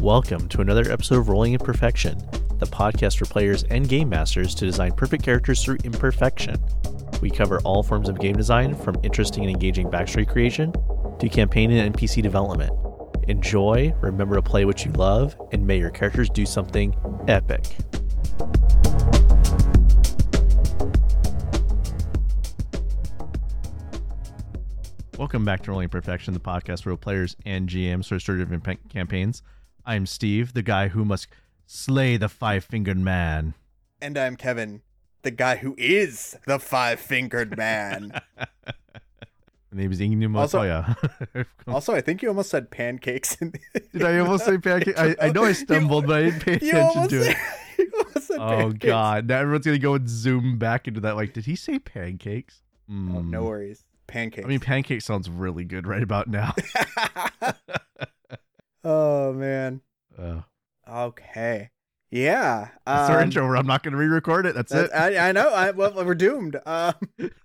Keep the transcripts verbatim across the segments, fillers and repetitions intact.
Welcome to another episode of Rolling Imperfection, the podcast for players and game masters to design perfect characters through imperfection. We cover all forms of game design, from interesting and engaging backstory creation to campaign and N P C development. Enjoy, remember to play what you love, and may your characters do something epic. Welcome back to Rolling Imperfection, the podcast where players and G Ms start different pe- campaigns. I'm Steve, the guy who must slay the five-fingered man. And I'm Kevin, the guy who is the five-fingered man. My name is Inu Montoya. Also, also, I think you almost said pancakes. In the, Did I almost say pancakes? I, I know I stumbled, you, but I didn't pay attention to it. Said, you almost said oh, pancakes. God. Now everyone's going to go and zoom back into that. Like, did he say pancakes? Mm. Oh, no worries. Pancakes. I mean, pancake sounds really good right about now. Oh, man. Uh, okay. Yeah. That's um, our intro where I'm not going to re-record it. That's, That's it. I, I know. I, well, we're doomed. Um,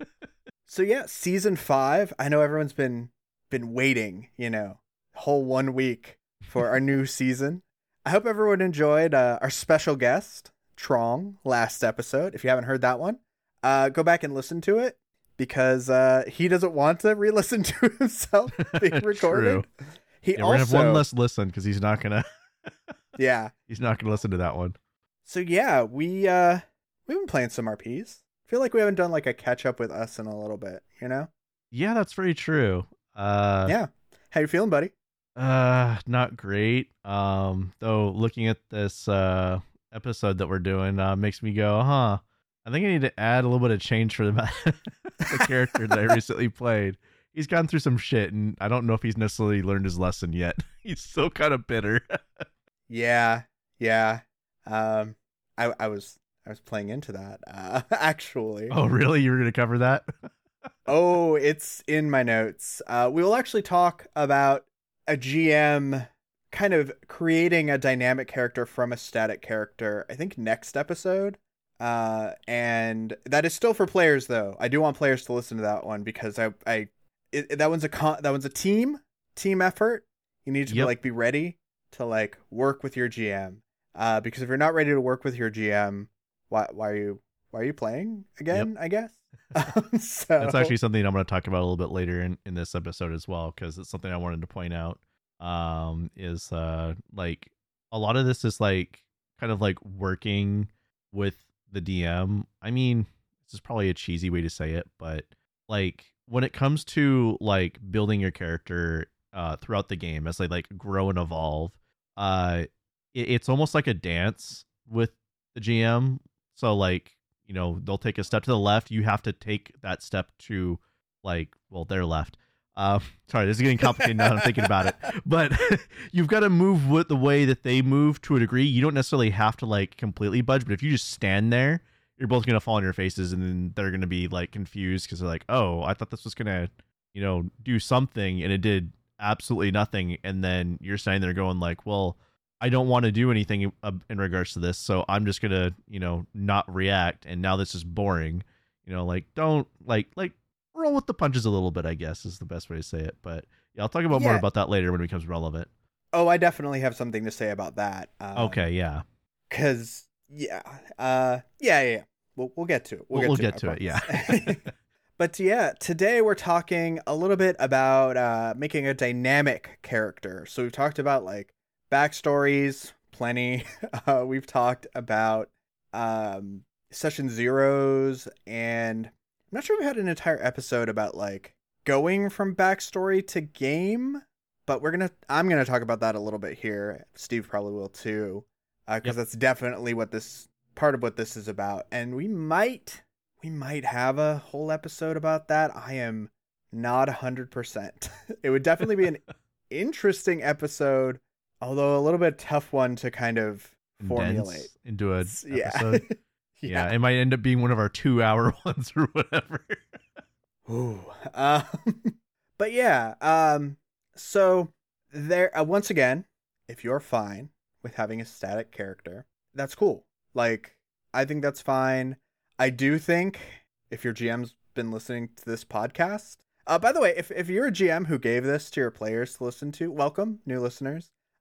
so, yeah, season five. I know everyone's been been waiting, you know, whole one week for our new season. I hope everyone enjoyed uh, our special guest, Trong, last episode. If you haven't heard that one, uh, go back and listen to it. Because uh, he doesn't want to re-listen to himself being recorded. True. He yeah, also, we're gonna have one less listen because he's not gonna. yeah, he's not gonna listen to that one. So yeah, we uh we've been playing some R Ps. Feel like we haven't done like a catch up with us in a little bit, you know? Yeah, that's very true. Uh, yeah, how you feeling, buddy? Uh, not great. Um, though looking at this uh episode that we're doing uh makes me go, huh. I think I need to add a little bit of change for the, the character that I recently played. He's gone through some shit, and I don't know if he's necessarily learned his lesson yet. He's still kind of bitter. yeah, yeah. Um, I I was I was playing into that. Uh, actually. Oh, really? You were gonna cover that? Oh, it's in my notes. Uh, we will actually talk about a G M kind of creating a dynamic character from a static character. I think next episode. Uh, and that is still for players though. I do want players to listen to that one because I, I, it, that one's a con, that one's a team, team effort. You need to yep. like be ready to like work with your G M. Uh, because if you're not ready to work with your G M, why, why are you, why are you playing again? Yep. I guess. um, so that's actually something I'm going to talk about a little bit later in, in this episode as well. Cause it's something I wanted to point out, um, is, uh, like a lot of this is like kind of like working with the D M. I mean, this is probably a cheesy way to say it, but like when it comes to like building your character uh throughout the game as they like grow and evolve, uh it, it's almost like a dance with the G M. So like, you know, they'll take a step to the left, you have to take that step to like, well, their left. Uh, sorry, this is getting complicated now that I'm thinking about it. But you've got to move with the way that they move to a degree. You don't necessarily have to like completely budge, but if you just stand there, you're both going to fall on your faces, and then they're going to be like confused because they're like, oh, I thought this was going to, you know, do something, and it did absolutely nothing. And then you're standing there going like, well, I don't want to do anything in, uh, in regards to this, so I'm just going to, you know, not react. And now this is boring. You know, like, don't like, like, roll with the punches a little bit, I guess is the best way to say it. But yeah, I'll talk about yeah. more about that later when it becomes relevant. Oh, I definitely have something to say about that. Um, okay, yeah. Because yeah, uh, yeah, yeah, yeah. We'll we'll get to it. We'll, we'll get to, we'll to it. it yeah. But yeah, today we're talking a little bit about uh, making a dynamic character. So we've talked about like backstories, plenty. Uh, we've talked about um, session zeros, and I'm not sure we had an entire episode about like going from backstory to game, but we're gonna I'm gonna talk about that a little bit here. Steve probably will too, because uh, yep. that's definitely what this part of what this is about. And we might we might have a whole episode about that. I am not a hundred percent. It would definitely be an interesting episode, although a little bit tough one to kind of formulate into a yeah. episode. Yeah. yeah, it might end up being one of our two-hour ones or whatever. Ooh, um, but yeah. Um, so there. Uh, once again, if you're fine with having a static character, that's cool. Like, I think that's fine. I do think if your G M's been listening to this podcast, uh, by the way, if if you're a G M who gave this to your players to listen to, welcome, new listeners.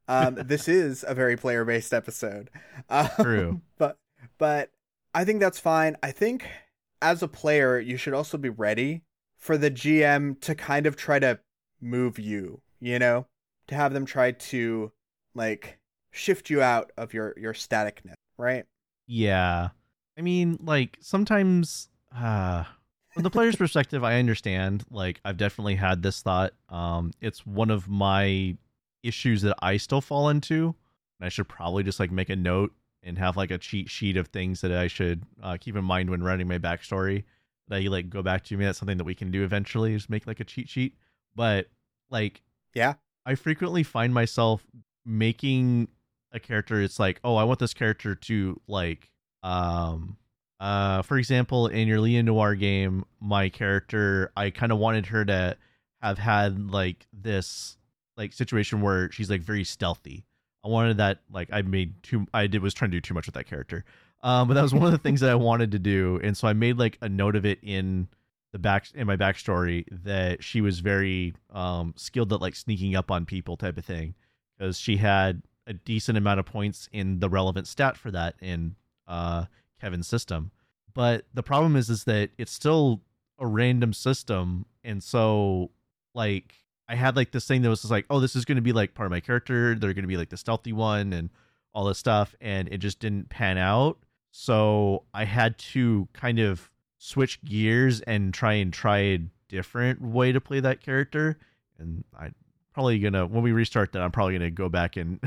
Um, this is a very player-based episode. Um, True. But but I think that's fine. I think as a player, you should also be ready for the G M to kind of try to move you, you know, to have them try to like shift you out of your your staticness, right? Yeah. I mean, like sometimes uh from the player's perspective, I understand. Like I've definitely had this thought. Um it's one of my issues that I still fall into. And I should probably just like make a note and have like a cheat sheet of things that I should uh, keep in mind when running my backstory that you like go back to me. That's something that we can do eventually, is make like a cheat sheet. But like, Yeah. I frequently find myself making a character. It's like, oh, I want this character to like, um, uh, for example, in your Leon Noir game, my character, I kind of wanted her to have had like this like situation where she's like very stealthy. I wanted that, like I made too, I did was trying to do too much with that character. Um, but that was one of the things that I wanted to do. And so I made like a note of it in the back, in my backstory, that she was very um, skilled at like sneaking up on people type of thing. Because she had a decent amount of points in the relevant stat for that in uh, Kevin's system. But the problem is, is that it's still a random system. And so like, I had like this thing that was just like, oh, this is going to be like part of my character. They're going to be like the stealthy one and all this stuff. And it just didn't pan out. So I had to kind of switch gears and try and try a different way to play that character. And I probably gonna, when we restart that, I'm probably going to go back and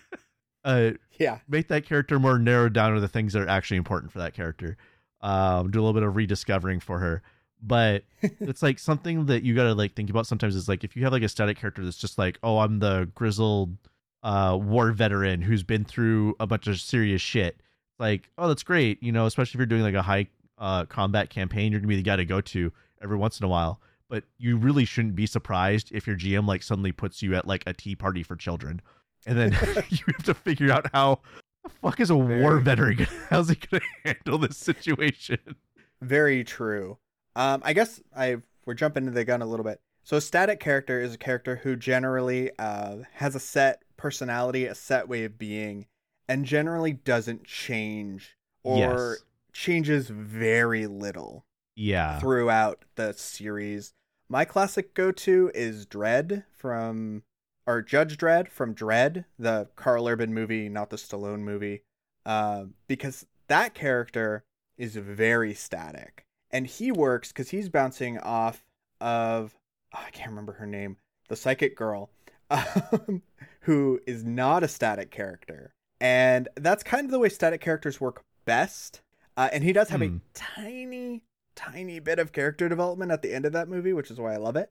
uh, Yeah. make that character more narrowed down to the things that are actually important for that character. Um, do a little bit of rediscovering for her. But it's like something that you gotta like think about sometimes, is like, if you have like a static character that's just like, oh, I'm the grizzled uh war veteran who's been through a bunch of serious shit, like, oh, that's great, you know, especially if you're doing like a high uh combat campaign, you're gonna be the guy to go to every once in a while. But you really shouldn't be surprised if your G M like suddenly puts you at like a tea party for children, and then you have to figure out how the fuck is a Very war veteran gonna, how's he gonna handle this situation. Very true. Um, I guess I we're jumping into the gun a little bit. So a static character is a character who generally uh, has a set personality, a set way of being, and generally doesn't change or Yes. changes very little Yeah. throughout the series. My classic go-to is Dredd from, or Judge Dredd from Dredd, the Carl Urban movie, not the Stallone movie, uh, because that character is very static. And he works because he's bouncing off of, oh, I can't remember her name, the psychic girl, um, who is not a static character. And that's kind of the way static characters work best. Uh, and he does have Hmm. a tiny, tiny bit of character development at the end of that movie, which is why I love it.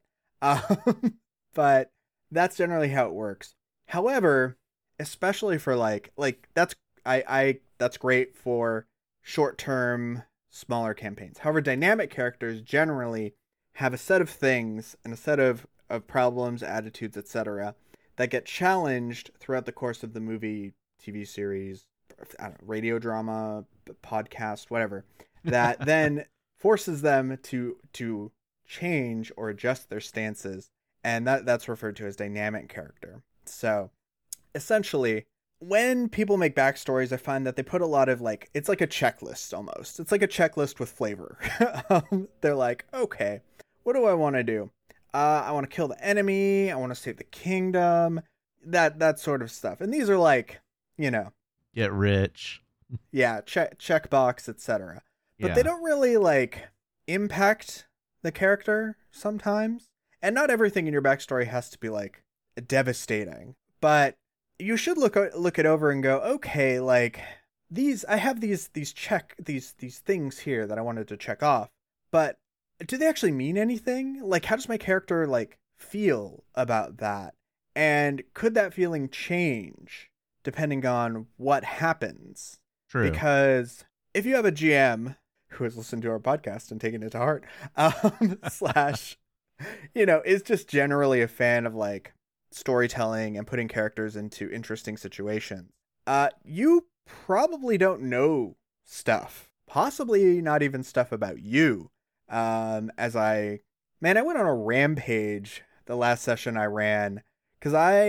Um, but that's generally how it works. However, especially for like, like that's, I, I, that's great for short-term, smaller campaigns. However, dynamic characters generally have a set of things and a set of, of problems, attitudes, et cetera that get challenged throughout the course of the movie, T V series, I don't know, radio drama, podcast, whatever, that then forces them to to change or adjust their stances, and that that's referred to as dynamic character. So, essentially, when people make backstories, I find that they put a lot of like, it's like a checklist almost. It's like a checklist with flavor. um, they're like, okay, what do I want to do? Uh, I want to kill the enemy. I want to save the kingdom. That that sort of stuff. And these are like, you know, Get rich. yeah, check checkbox, et cetera. But Yeah. they don't really like impact the character sometimes. And not everything in your backstory has to be like devastating. But you should look o- look it over and go, okay, like these, I have these these check these these things here that I wanted to check off, but do they actually mean anything? Like, how does my character like feel about that? And could that feeling change depending on what happens? True. Because if you have a G M who has listened to our podcast and taken it to heart, um, slash, you know, is just generally a fan of like storytelling and putting characters into interesting situations, uh, you probably don't know stuff, possibly not even stuff about you. Um, as I, man, I went on a rampage the last session I ran because I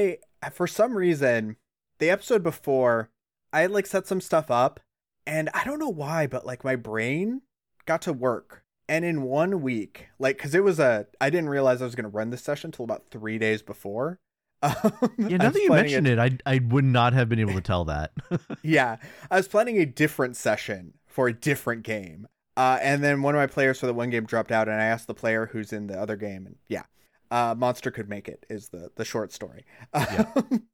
for some reason, the episode before, I had like set some stuff up, and I don't know why, but like my brain got to work. And in one week, like, because it was a, I didn't realize I was going to run this session until about three days before. Um, yeah, now that you mentioned it, I I would not have been able to tell that. Yeah, I was planning a different session for a different game. Uh, and then one of my players for the one game dropped out, and I asked the player who's in the other game, and yeah, uh, Monster could make it is the, the short story. Yeah.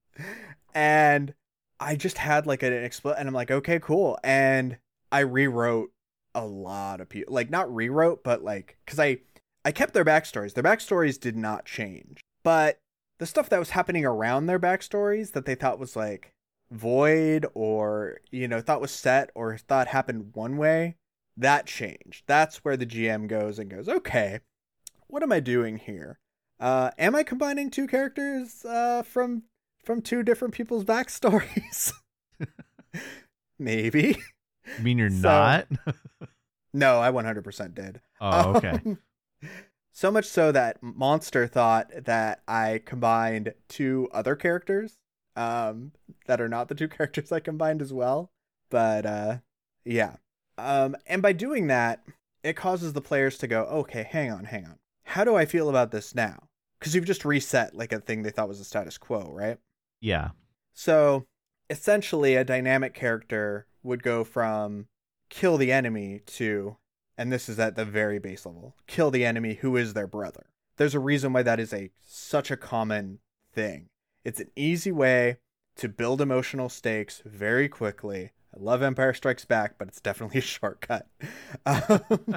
And I just had like an expl- and I'm like, okay, cool. And I rewrote a lot of people, like not rewrote, but like, cause I, I kept their backstories. Their backstories did not change, but the stuff that was happening around their backstories that they thought was like void or, you know, thought was set or thought happened one way, that changed. That's where the G M goes and goes, okay, what am I doing here? Uh, am I combining two characters uh, from from two different people's backstories? Maybe. You mean you're So- not? No, I one hundred percent did. Oh, okay. Um, so much so that Monster thought that I combined two other characters um, that are not the two characters I combined as well. But uh, yeah. Um, and by doing that, it causes the players to go, okay, hang on, hang on. How do I feel about this now? Because you've just reset like a thing they thought was a status quo, right? Yeah. So essentially, a dynamic character would go from kill the enemy to, and this is at the very base level, kill the enemy who is their brother. There's a reason why that is a such a common thing. It's an easy way to build emotional stakes very quickly. I love Empire Strikes Back, but it's definitely a shortcut. Um,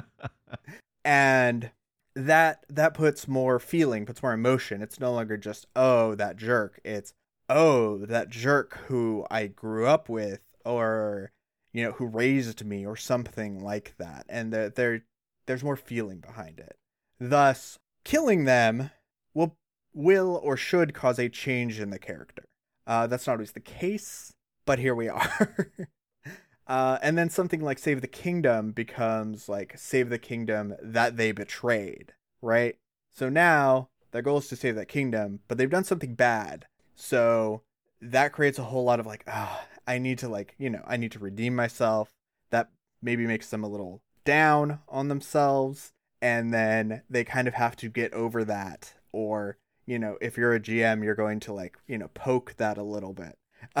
and that that puts more feeling, puts more emotion. It's no longer just, oh, that jerk. It's, oh, that jerk who I grew up with, or, you know, who raised me, or something like that. And there, there there's more feeling behind it. Thus, killing them will will or should cause a change in the character. Uh, that's not always the case, but here we are. uh, and then something like Save the Kingdom becomes like save the kingdom that they betrayed, right? So now their goal is to save that kingdom, but they've done something bad. So that creates a whole lot of like, ah, I need to like, you know, I need to redeem myself. That maybe makes them a little down on themselves. And then they kind of have to get over that. Or, you know, if you're a G M, you're going to like, you know, poke that a little bit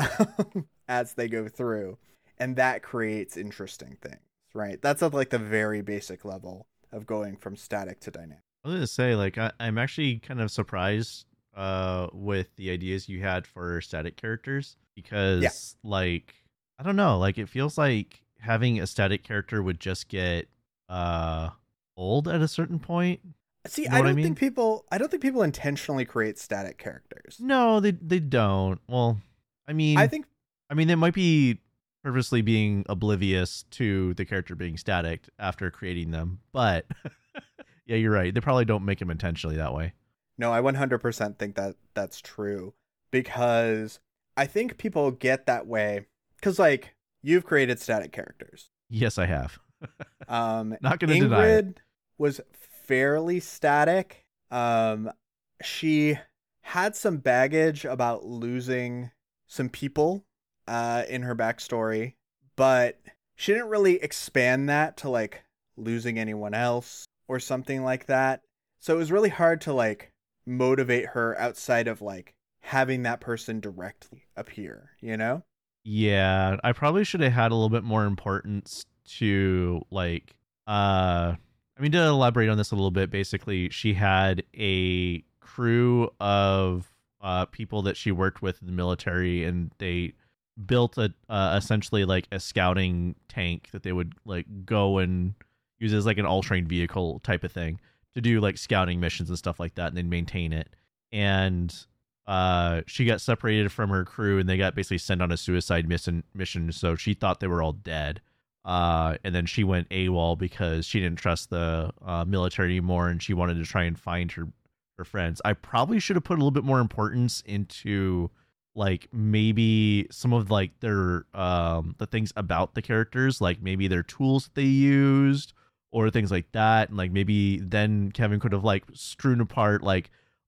as they go through. And that creates interesting things, right? That's at like the very basic level of going from static to dynamic. I was gonna say, like, I, I'm actually kind of surprised uh with the ideas you had for static characters, because Yeah. like, I don't know, like it feels like having a static character would just get uh old at a certain point. See, You know I what don't I mean? think people I don't think people intentionally create static characters. No, they they don't. Well, I mean, I think I mean, they might be purposely being oblivious to the character being static after creating them, but yeah, you're right. They probably don't make them intentionally that way. no, I one hundred percent think that that's true, because I think people get that way cuz like you've created static characters. Yes, I have. Um Not gonna deny it. Ingrid was fairly static. Um she had some baggage about losing some people uh in her backstory, but she didn't really expand that to like losing anyone else or something like that. So it was really hard to like motivate her outside of like having that person directly appear, you know? Yeah, I probably should have had a little bit more importance to like uh I mean, to elaborate on this a little bit, basically she had a crew of uh people that she worked with in the military, and they built a uh, essentially like a scouting tank that they would like go and use as like an all-terrain vehicle type of thing to do like scouting missions and stuff like that, and then maintain it. And uh she got separated from her crew, and they got basically sent on a suicide mission mission so she thought they were all dead. Uh and then she went AWOL because she didn't trust the uh military anymore, and she wanted to try and find her her friends. I probably should have put a little bit more importance into like maybe some of like their um the things about the characters, like maybe their tools that they used or things like that. And like maybe then Kevin could have like strewn apart like,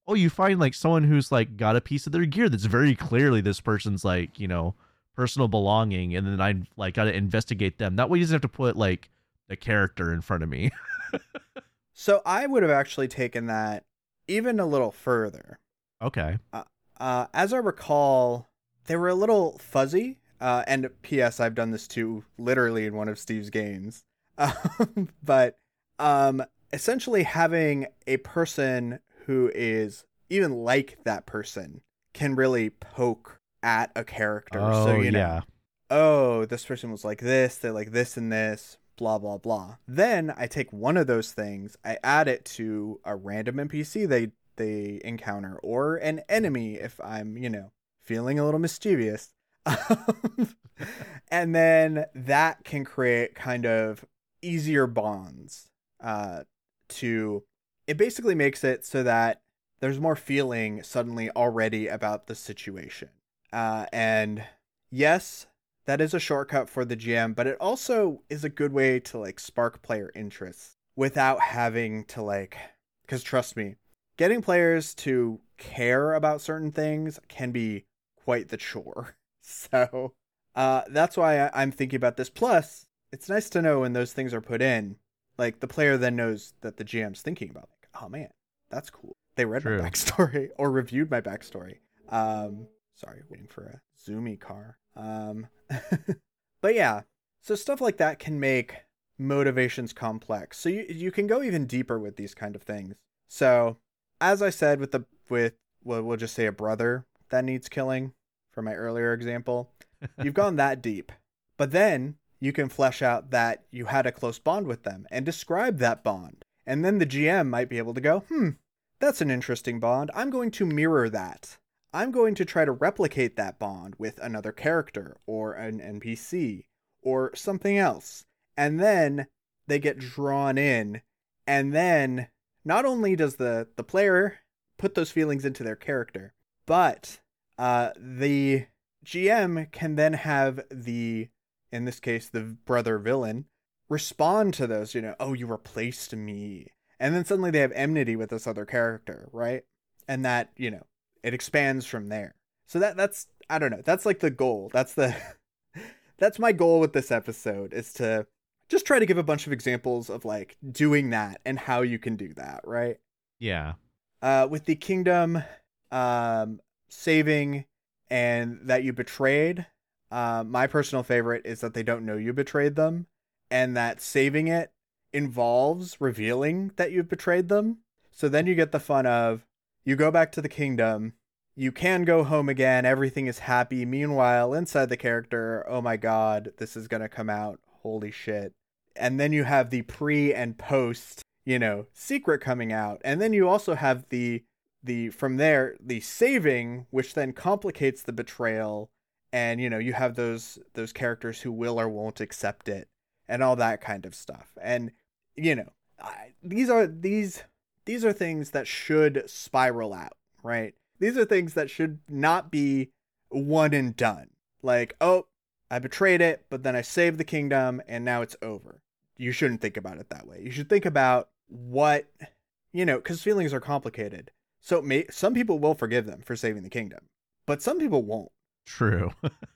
oh, you find like someone who's like got a piece of their gear that's very clearly this person's like, you know, personal belonging, and then I like got to investigate them. That way, you doesn't have to put like the character in front of me. So I would have actually taken that even a little further. Okay. Uh, uh, as I recall, they were a little fuzzy. Uh, and P S. I've done this too, literally in one of Steve's games. Um, but um, essentially, having a person who is even like that person can really poke at a character. Oh, so you know, yeah. oh, this person was like this, they're like this and this, blah blah blah. Then I take one of those things, I add it to a random N P C they they encounter, or an enemy if I'm, you know, feeling a little mischievous. And then that can create kind of easier bonds. Uh, to it basically makes it so that there's more feeling suddenly already about the situation. Uh, and yes, that is a shortcut for the G M, but it also is a good way to like spark player interest without having to like, because trust me, getting players to care about certain things can be quite the chore. So uh, that's why I, I'm thinking about this. Plus, it's nice to know when those things are put in, like the player then knows that the G M's thinking about, like, oh man, that's cool. They read True. my backstory or reviewed my backstory. Um, sorry, waiting for a zoomy car. Um, but yeah, so stuff like that can make motivations complex. So you you can go even deeper with these kind of things. So as I said with the with well, we'll just say a brother that needs killing for my earlier example, you've gone that deep. But then you can flesh out that you had a close bond with them and describe that bond. And then the G M might be able to go, hmm, that's an interesting bond. I'm going to mirror that. I'm going to try to replicate that bond with another character or an N P C or something else. And then they get drawn in. And then not only does the, the player put those feelings into their character, but uh, the G M can then have the, in this case, the brother villain, respond to those, you know, oh, you replaced me. And then suddenly they have enmity with this other character, right? And that, you know, it expands from there. So that that's, I don't know, that's like the goal. That's the, that's my goal with this episode, is to just try to give a bunch of examples of like doing that and how you can do that, right? Yeah. Uh, with the kingdom um, saving and that you betrayed, uh, my personal favorite is that they don't know you betrayed them, and that saving it involves revealing that you've betrayed them. So then you get the fun of, you go back to the kingdom, you can go home again, everything is happy. Meanwhile, inside the character, oh my god, this is going to come out, holy shit. And then you have the pre and post, you know, secret coming out. And then you also have the, the from there, the saving, which then complicates the betrayal. And, you know, you have those those characters who will or won't accept it and all that kind of stuff. And, you know, I, these are these these are things that should spiral out, right? These are things that should not be one and done. Like, oh, I betrayed it, but then I saved the kingdom and now it's over. You shouldn't think about it that way. You should think about what, you know, because feelings are complicated. So may, some people will forgive them for saving the kingdom, but some people won't. True.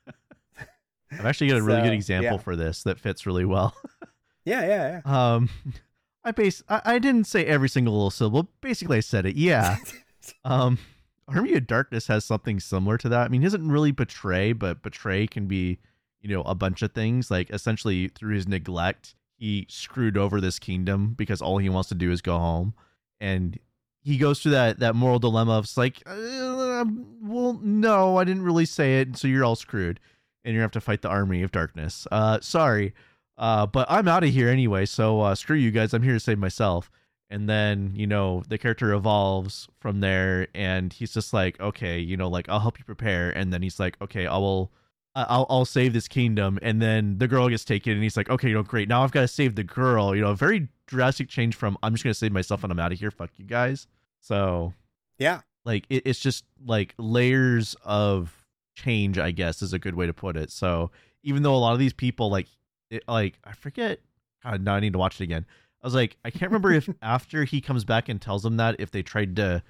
I've actually got a really So, good example yeah. for this that fits really well. Yeah, yeah, yeah. Um, I base I, I didn't say every single little syllable. Basically, I said it. Yeah. um, Army of Darkness has something similar to that. I mean, he doesn't really betray, but betray can be, you know, a bunch of things. Like essentially, through his neglect, he screwed over this kingdom because all he wants to do is go home, and he goes through that that moral dilemma of it's like, uh, well, no, I didn't really say it, so you're all screwed, and you have to fight the Army of Darkness. Uh, sorry. Uh, but I'm out of here anyway, so uh, screw you guys. I'm here to save myself. And then, you know, the character evolves from there, and he's just like, okay, you know, like, I'll help you prepare. And then he's like, okay, I will, I'll, I'll save this kingdom. And then the girl gets taken, and he's like, okay, you know, great. Now I've got to save the girl. You know, a very drastic change from I'm just going to save myself and I'm out of here. Fuck you guys. So, Yeah. like, it, it's just like layers of change, I guess, is a good way to put it. So even though a lot of these people, like, it, like, I forget, God, now I need to watch it again. I was like, I can't remember if after he comes back and tells them that, if they tried to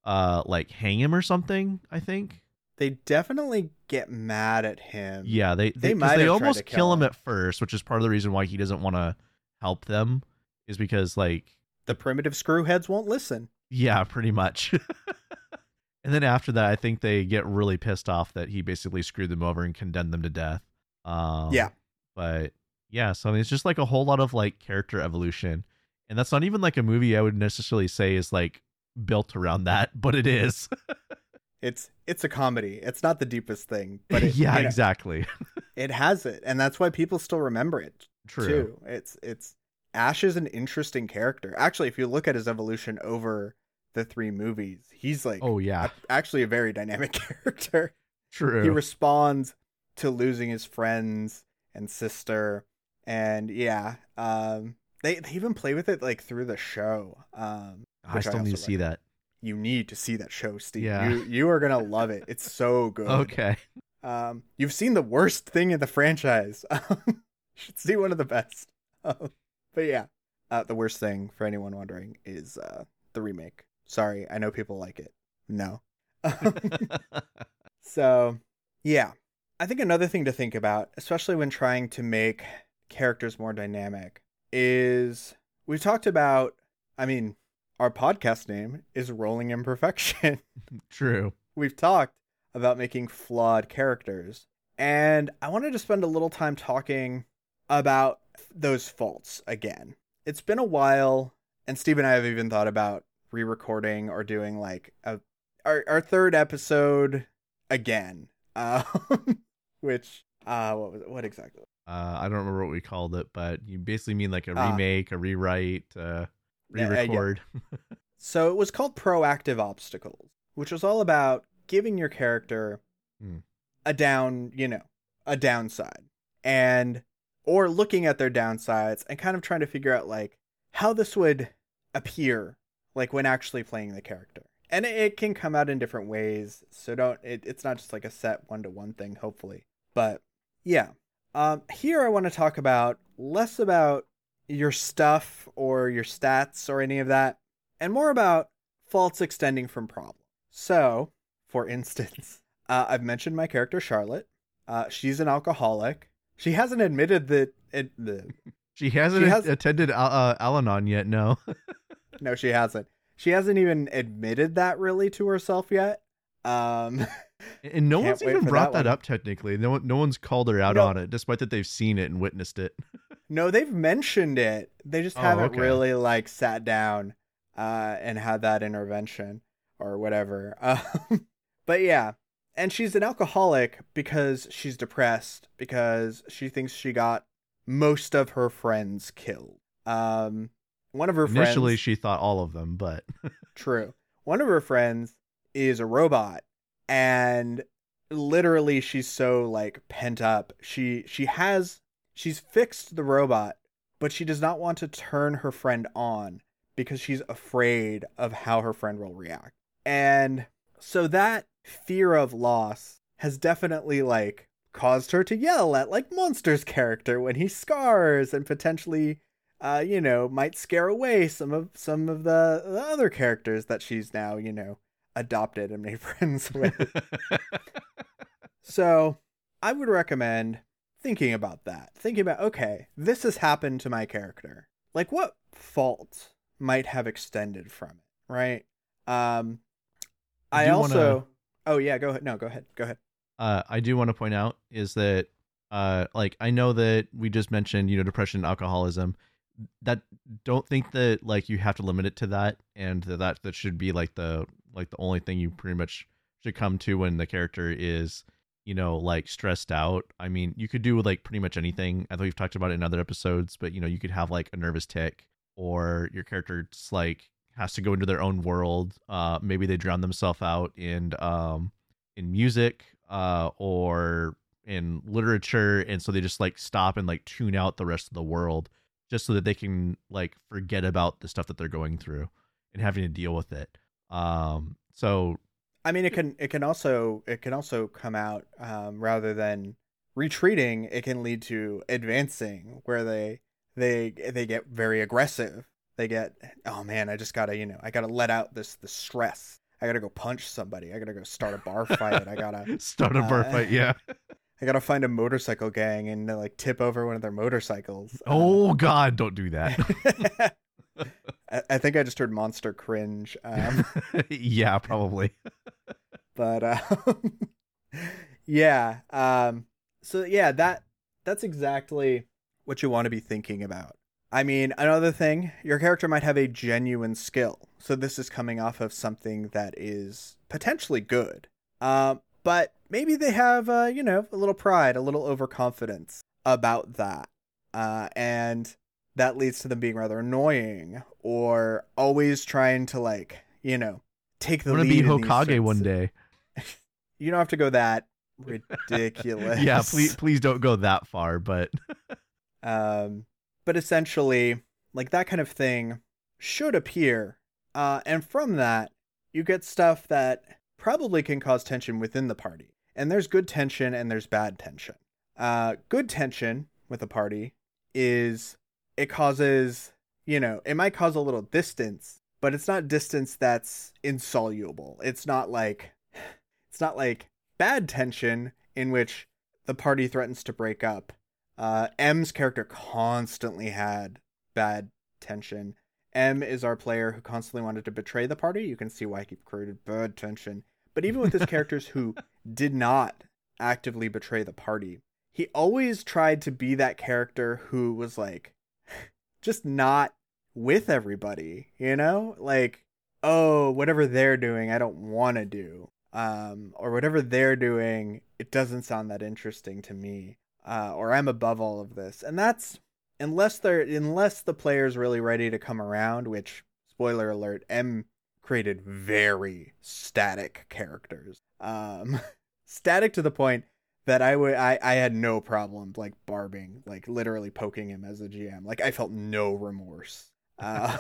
uh like hang him or something, I think. They definitely get mad at him. Yeah, they They they, 'cause might they have tried almost to kill kill him him. at first, which is part of the reason why he doesn't want to help them, is because like The primitive screwheads won't listen. yeah, pretty much. And then after that, I think they get really pissed off that he basically screwed them over and condemned them to death. Um, Yeah. But yeah, so I mean, it's just like a whole lot of like character evolution. And that's not even like a movie I would necessarily say is like built around that, but it is. It's it's a comedy. It's not the deepest thing, but it, yeah, you know, exactly. it has it, and that's why people still remember it. True. Too. It's it's Ash is an interesting character. Actually, if you look at his evolution over the three movies, he's like Oh yeah, a- actually a very dynamic character. true. He responds to losing his friends and sister, and yeah, um, they they even play with it like through the show. Um, I which still need also to see recommend. that. You need to see that show, Steve. Yeah. You you are gonna love it. It's so good. Okay. Um, you've seen the worst thing in the franchise. Um, you should see one of the best. Um, but yeah, uh, the worst thing for anyone wondering is uh, the remake. Sorry, I know people like it. No. So, yeah. I think another thing to think about, especially when trying to make characters more dynamic, is we've talked about, I mean, our podcast name is Rolling Imperfection. True. We've talked about making flawed characters. And I wanted to spend a little time talking about those faults again. It's been a while, and Steve and I have even thought about re-recording or doing like a our, our third episode again. Um, which, uh, what was it? What exactly? Uh, I don't remember what we called it, but you basically mean like a Ah. remake, a rewrite, uh, Yeah, uh, yeah. re-record. So it was called Proactive Obstacles, which was all about giving your character Hmm. a down, you know, a downside, and or looking at their downsides and kind of trying to figure out like how this would appear like when actually playing the character. And it, it can come out in different ways, so don't it, it's not just like a set one-to-one thing, hopefully. But yeah. Um here I want to talk about less about your stuff or your stats or any of that, and more about faults extending from problems. So, for instance, uh, I've mentioned my character Charlotte. Uh, she's an alcoholic. She hasn't admitted that it, the She hasn't She has- attended Al- uh, Al-Anon yet, no. no, she hasn't. She hasn't even admitted that really to herself yet. Um, And no Can't one's wait even for brought that that, one. up technically. No one, no one's called her out No. on it, despite that they've seen it and witnessed it. no, they've mentioned it. They just Oh, haven't okay. really like sat down uh, and had that intervention or whatever. Um, but yeah, and she's an alcoholic because she's depressed because she thinks she got most of her friends killed. Um, one of her Initially, friends, she thought all of them, but true. One of her friends is a robot, and literally she's so like pent up. She she has she's fixed the robot, but she does not want to turn her friend on because she's afraid of how her friend will react. And so that fear of loss has definitely like caused her to yell at like Monster's character when he scars and potentially uh you know might scare away some of some of the, the other characters that she's now, you know, adopted and made friends with. So I would recommend thinking about that. Thinking about, okay, this has happened to my character. Like, what fault might have extended from it, right? Um, I I, do also. wanna- Oh yeah, go ahead. No, go ahead. Go ahead. uh, I do want to point out is that, uh, like I know that we just mentioned, you know, depression, and alcoholism. That don't think that like you have to limit it to that, and that that, that should be like the like the only thing you pretty much should come to when the character is, you know, like stressed out. I mean, you could do like pretty much anything. I thought we've talked about it in other episodes, but you know, you could have like a nervous tick, or your character just like has to go into their own world. Uh, maybe they drown themselves out in um in music, uh, or in literature, and so they just like stop and like tune out the rest of the world, just so that they can like forget about the stuff that they're going through and having to deal with it. Um, so I mean, it can it can also it can also come out um, rather than retreating. It can lead to advancing, where they they they get very aggressive. They get, oh man, I just gotta you know I gotta let out this the stress. I gotta go punch somebody. I gotta go start a bar fight. I gotta start a bar uh, fight. Yeah. I gotta find a motorcycle gang and uh, like tip over one of their motorcycles. Oh uh, God, don't do that. I, I think I just heard monster cringe. Um, yeah, probably. but um, yeah. Um, so yeah, that that's exactly what you want to be thinking about. I mean, another thing, your character might have a genuine skill. So this is coming off of something that is potentially good. Um, but maybe they have, uh, you know, a little pride, a little overconfidence about that. Uh, and that leads to them being rather annoying or always trying to, like, you know, take the lead. lead. I want to be Hokage one day. You don't have to go that ridiculous. Yeah, please, please don't go that far, but... um... But essentially, like, that kind of thing should appear. Uh, and from that, you get stuff that probably can cause tension within the party. And there's good tension and there's bad tension. Uh, good tension with a party is it causes, you know, it might cause a little distance, but it's not distance that's insoluble. It's not like, it's not like bad tension in which the party threatens to break up. Uh, M's character constantly had bad tension. M is our player who constantly wanted to betray the party. You can see why he created bad tension. But even with his characters who did not actively betray the party, he always tried to be that character who was like, just not with everybody, you know? Like, oh, whatever they're doing, I don't want to do. Um, or whatever they're doing, it doesn't sound that interesting to me. Uh, or I'm above all of this. And that's, unless they're, unless the player's really ready to come around, which, spoiler alert, M created very static characters. Um, static to the point that I would, I, I had no problem, like, barbing, like, literally poking him as a G M. Like, I felt no remorse. Uh,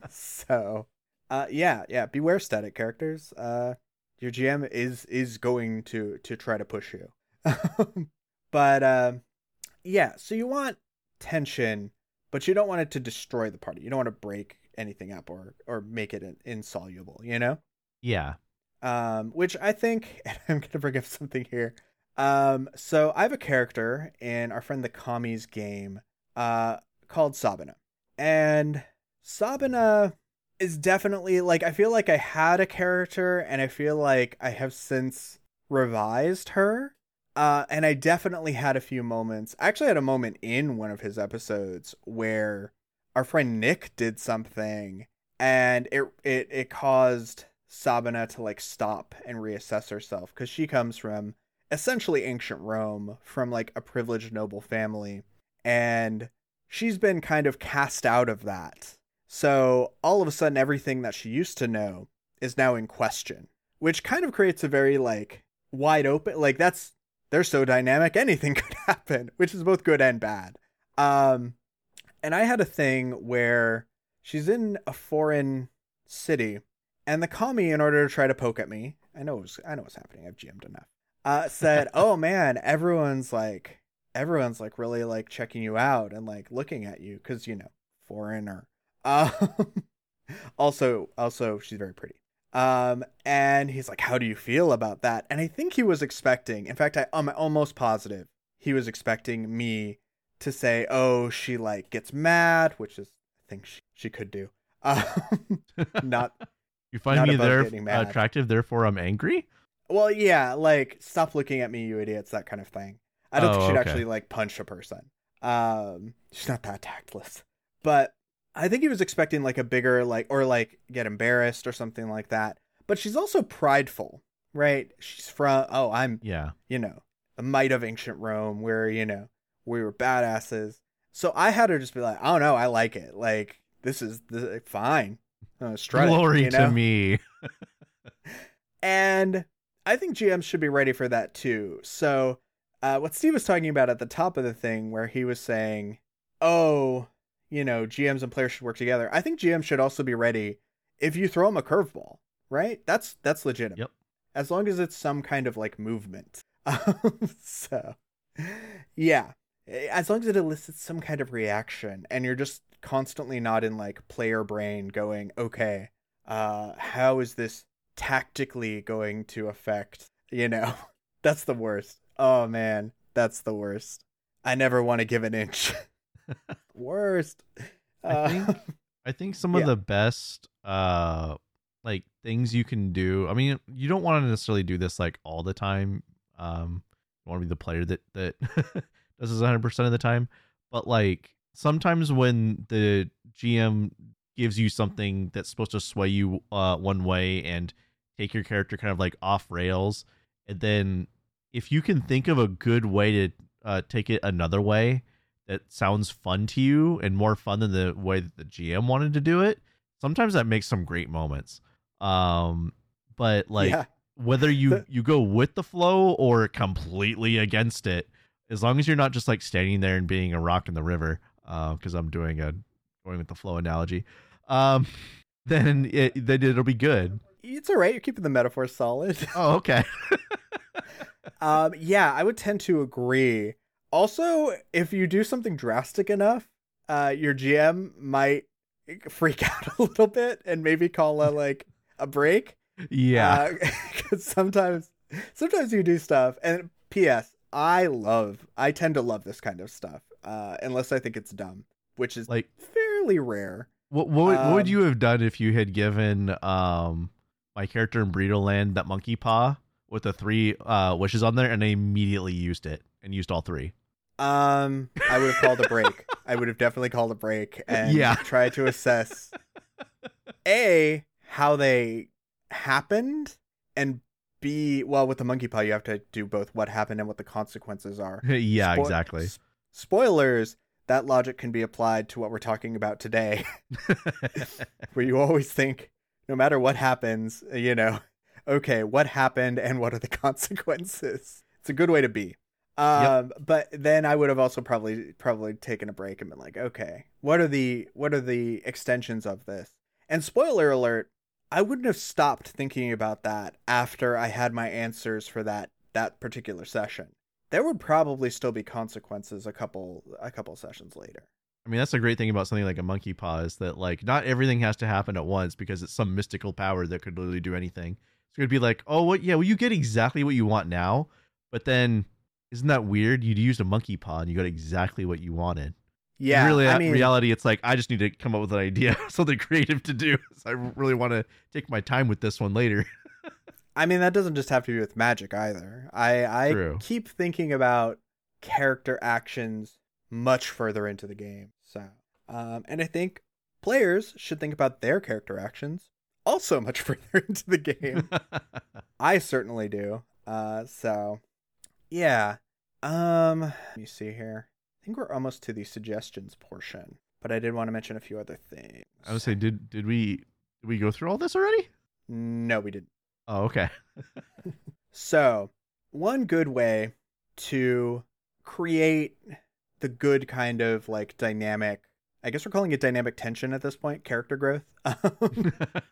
so, uh, yeah, yeah, beware static characters. Uh, your G M is, is going to, to try to push you. But, uh, yeah, so you want tension, but you don't want it to destroy the party. You don't want to break anything up or, or make it insoluble, you know? Yeah. Um, which I think, and I'm going to bring up something here. Um, so I have a character in our friend the Kami's game uh, called Sabina. And Sabina is definitely, like, I feel like I had a character, and I feel like I have since revised her. Uh, and I definitely had a few moments. I actually had a moment in one of his episodes where our friend Nick did something, and it it it caused Sabina to, like, stop and reassess herself, because she comes from essentially ancient Rome, from, like, a privileged noble family, and she's been kind of cast out of that. So all of a sudden, everything that she used to know is now in question, which kind of creates a very, like, wide open, like, that's. They're so dynamic, anything could happen, which is both good and bad. Um, and I had a thing where she's in a foreign city, and the Kami, in order to try to poke at me, I know it was, I know what's happening. I've G M'd enough. Uh, said, "Oh man, everyone's like, everyone's like really like checking you out and like looking at you because you know, foreigner." Um, also, also, she's very pretty. Um, and he's like, "How do you feel about that?" And I think he was expecting, in fact, I, I'm almost positive he was expecting me to say, "Oh, she like gets mad," which is, I think she, she could do. Um, not, you find not me there mad. attractive, therefore I'm angry? Well, yeah, like, "Stop looking at me, you idiots," that kind of thing. I don't oh, think she'd okay. actually like punch a person. Um, she's not that tactless, but I think he was expecting like a bigger, like, or like get embarrassed or something like that. But she's also prideful, right? She's from, oh, I'm, yeah, you know, the might of ancient Rome where, you know, we were badasses. So I had her just be like, "Oh no, I like it. Like, this is, this is fine. Uh, strut Glory it, you know? to me." And I think G Ms should be ready for that too. So uh, what Steve was talking about at the top of the thing where he was saying, oh, you know, G Ms and players should work together. I think G Ms should also be ready if you throw them a curveball, right? That's that's legitimate. Yep. As long as it's some kind of like movement. So, yeah. As long as it elicits some kind of reaction and you're just constantly not in like player brain going, okay, uh, how is this tactically going to affect, you know, that's the worst. Oh man, that's the worst. I never want to give an inch. Worst. I Uh, think I think some yeah. of the best uh like things you can do. I mean, you don't want to necessarily do this like all the time. Um, you want to be the player that that does this one hundred percent of the time. But like sometimes when the G M gives you something that's supposed to sway you uh one way and take your character kind of like off rails, and then if you can think of a good way to uh, take it another way that sounds fun to you and more fun than the way that the G M wanted to do it, sometimes that makes some great moments. Um, but like Yeah. whether you The- you go with the flow or completely against it, as long as you're not just like standing there and being a rock in the river, uh, because I'm doing a going with the flow analogy, um, then it then it'll be good. It's all right. You're keeping the metaphor solid. Oh, okay. um, yeah, I would tend to agree. Also, if you do something drastic enough, uh, your G M might freak out a little bit and maybe call a like a break. Yeah. Because sometimes, sometimes you do stuff. And P S, I love, I tend to love this kind of stuff, uh, unless I think it's dumb, which is Like fairly rare. what what, would- what would Um, you have done if you had given um my character in Burrito Land that monkey paw with the three uh wishes on there and they immediately used it and used all three? Um, I would have called a break. I would have definitely called a break and Yeah. tried to assess A, how they happened, and B, well, with the monkey paw, you have to do both what happened and what the consequences are. Yeah, Spo- exactly. s- Spoilers, that logic can be applied to what we're talking about today, where you always think, no matter what happens, you know, okay, what happened and what are the consequences? It's a good way to be. Um, but then I would have also probably probably taken a break and been like, okay, what are the what are the extensions of this? And spoiler alert, I wouldn't have stopped thinking about that after I had my answers for that that particular session. There would probably still be consequences a couple a couple sessions later. I mean, that's a great thing about something like a monkey paw is that like not everything has to happen at once because it's some mystical power that could literally do anything. So it'd be like, oh, what? Yeah, well, you get exactly what you want now, but then isn't that weird? You'd used a monkey paw and you got exactly what you wanted. Yeah, really, I in mean, reality, it's like I just need to come up with an idea, something creative to do. So I really want to take my time with this one later. I mean, that doesn't just have to be with magic either. I I True. keep thinking about character actions much further into the game. So, um, and I think players should think about their character actions also much further into the game. I certainly do. Uh, so yeah. Um, let me see here. I think we're almost to the suggestions portion, but I did want to mention a few other things. I would say, did did we did we go through all this already? No, we didn't. Oh, okay. So, one good way to create the good kind of like dynamic, I guess we're calling it dynamic tension at this point, character growth, um,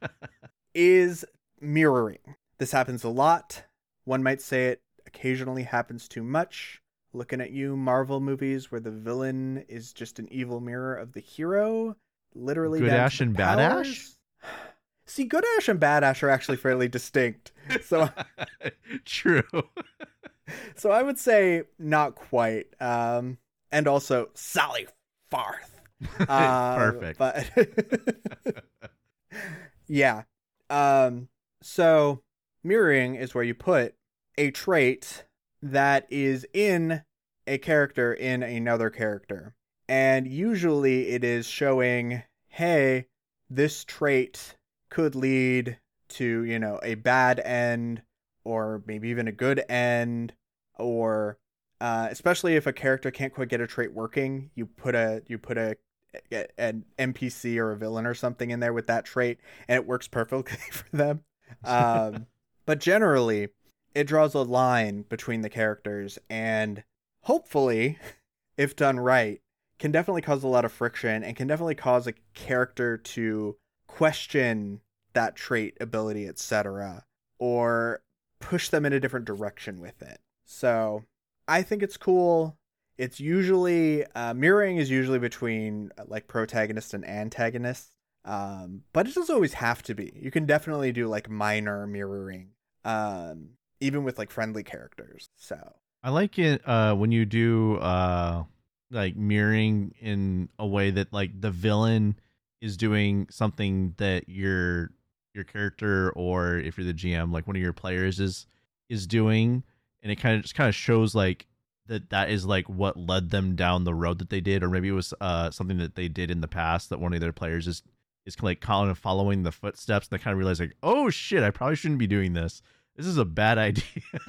is mirroring. This happens a lot. One might say it occasionally happens too much. Looking at you, Marvel movies where the villain is just an evil mirror of the hero, literally. Good down to Ash the and Bad Ash? powers. See, Good Ash and Bad Ash are actually fairly distinct. So, True. so I would say not quite. Um, and also Sally Farth. Uh, Perfect. But yeah. Um, so mirroring is where you put a trait that is in a character in another character. And usually it is showing, hey, this trait could lead to, you know, a bad end or maybe even a good end, or uh, especially if a character can't quite get a trait working, you put a you put a an N P C or a villain or something in there with that trait and it works perfectly for them. Um, but generally it draws a line between the characters and hopefully, if done right, can definitely cause a lot of friction and can definitely cause a character to question that trait, ability, et cetera, or push them in a different direction with it. So I think it's cool. It's usually, uh, mirroring is usually between uh, like protagonist and antagonist. Um, but it doesn't always have to be. You can definitely do like minor mirroring, um, even with like friendly characters. So I like it uh, when you do uh, like mirroring in a way that like the villain is doing something that your your character, or if you're the G M, like one of your players is is doing, and it kind of just kind of shows like that that is like what led them down the road that they did, or maybe it was uh, something that they did in the past that one of their players is is like kind of following the footsteps, and they kind of realize like, oh shit, I probably shouldn't be doing this. This is a bad idea.